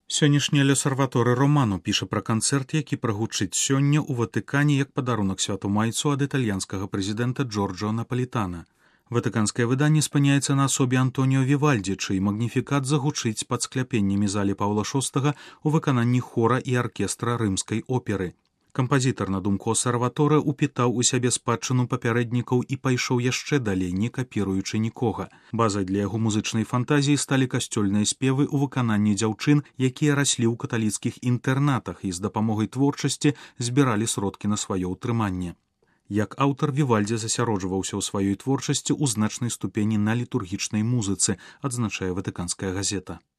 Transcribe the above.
Сённяшняе Л'Осерваторе Романо піша пра канцэрт, які прагучыць сёння ў Ватыкане як падарунак святу майцу ад італьянскага прэзідэнта Джорджо Напалітана. Ватыканскае выданне спыняецца на асобе Антоніо Вівальдзі, чый магніфікат загучыць пад скляпеннямі залі Паўла VI у выкананні хора і аркестра рымскай оперы. Кампазітар, на думку Осерваторе, упітаў у сябе спадчыну папярэднікаў і пайшоў яшчэ далей, не капіруючы нікога. Базай для яго музычнай фантазіі сталі касцёльныя спевы ў выкананні дзяўчын, якія раслі ў каталіцкіх інтэрнатах і з дапамогай творчасці збіралі сродкі на сваё ўтрыманне. Як аўтар, Вівальдзі засяроджваўся ў сваёй творчасці ў значнай ступені на літургічнай музыцы, адзначае ватыканская газета.